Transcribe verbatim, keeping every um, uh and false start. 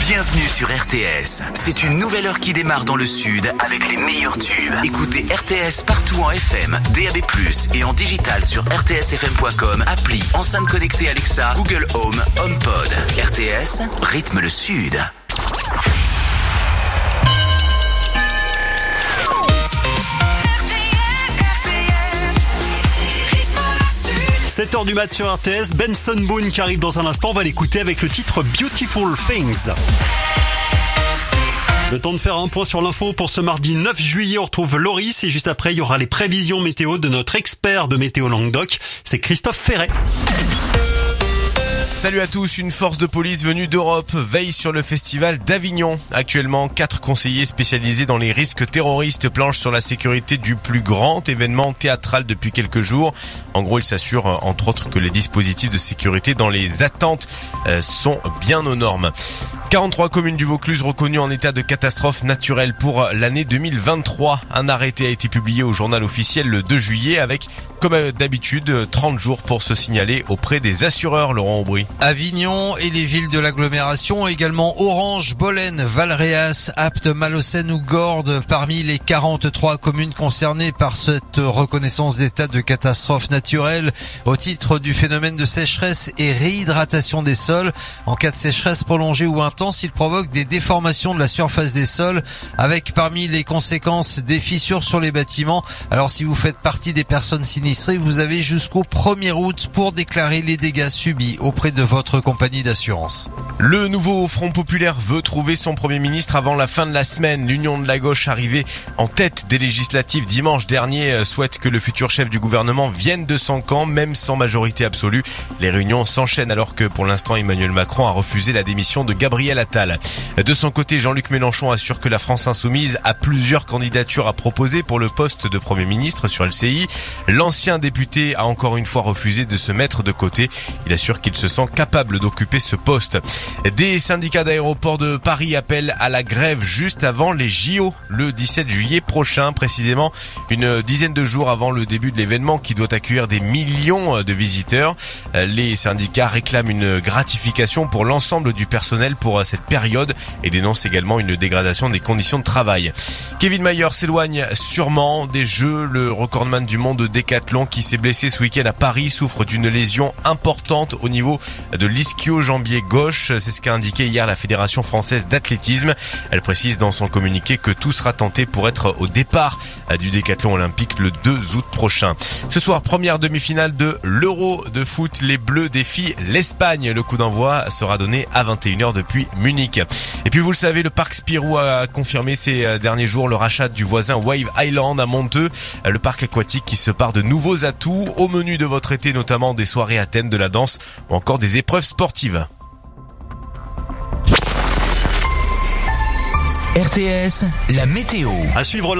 Bienvenue sur R T S. C'est une nouvelle heure qui démarre dans le sud avec les meilleurs tubes. Écoutez R T S partout en F M, D A B plus, et en digital sur r t s f m point com, appli, enceinte connectée Alexa, Google Home, HomePod. R T S, rythme le sud. sept heures du mat sur R T S, Benson Boone qui arrive dans un instant, on va l'écouter avec le titre Beautiful Things. Le temps de faire un point sur l'info pour ce mardi neuf juillet, on retrouve Loris et juste après il y aura les prévisions météo de notre expert de Météo Languedoc, c'est Christophe Ferret. Salut à tous, une force de police venue d'Europe veille sur le festival d'Avignon. Actuellement, quatre conseillers spécialisés dans les risques terroristes planchent sur la sécurité du plus grand événement théâtral depuis quelques jours. En gros, ils s'assurent entre autres que les dispositifs de sécurité dans les attentes sont bien aux normes. quarante-trois communes du Vaucluse reconnues en état de catastrophe naturelle pour l'année deux mille vingt-trois. Un arrêté a été publié au journal officiel le deux juillet avec, comme d'habitude, trente jours pour se signaler auprès des assureurs, Laurent Aubry. Avignon et les villes de l'agglomération, également Orange, Bolène, Valréas, Apt, Malocène ou Gordes, parmi les quarante-trois communes concernées par cette reconnaissance d'état de catastrophe naturelle au titre du phénomène de sécheresse et réhydratation des sols. En cas de sécheresse prolongée ou intense, il provoque des déformations de la surface des sols avec parmi les conséquences des fissures sur les bâtiments. Alors si vous faites partie des personnes sinistrées, vous avez jusqu'au premier août pour déclarer les dégâts subis auprès de votre compagnie d'assurance. Le nouveau Front Populaire veut trouver son Premier ministre avant la fin de la semaine. L'Union de la gauche, arrivée en tête des législatives dimanche dernier, souhaite que le futur chef du gouvernement vienne de son camp, même sans majorité absolue. Les réunions s'enchaînent alors que pour l'instant Emmanuel Macron a refusé la démission de Gabriel Attal. De son côté, Jean-Luc Mélenchon assure que la France insoumise a plusieurs candidatures à proposer pour le poste de Premier ministre sur L C I. L'ancien député a encore une fois refusé de se mettre de côté. Il assure qu'il se sent capable d'occuper ce poste. Des syndicats d'aéroports de Paris appellent à la grève juste avant les J O, le dix-sept juillet prochain, précisément une dizaine de jours avant le début de l'événement qui doit accueillir des millions de visiteurs. Les syndicats réclament une gratification pour l'ensemble du personnel pour cette période et dénoncent également une dégradation des conditions de travail. Kevin Mayer s'éloigne sûrement des Jeux. Le recordman du monde de décathlon qui s'est blessé ce week-end à Paris souffre d'une lésion importante au niveau de l'ischio-jambier gauche. C'est ce qu'a indiqué hier la Fédération française d'athlétisme. Elle précise dans son communiqué que tout sera tenté pour être au départ du décathlon olympique le deux août prochain. Ce soir, première demi-finale de l'Euro de foot. Les Bleus défient l'Espagne. Le coup d'envoi sera donné à vingt et une heures depuis Munich. Et puis vous le savez, le parc Spirou a confirmé ces derniers jours le rachat du voisin Wave Island à Monteux. Le parc aquatique qui se part de nouveaux atouts au menu de votre été, notamment des soirées à thème, de la danse ou encore des épreuves sportives. R T S, la météo. À suivre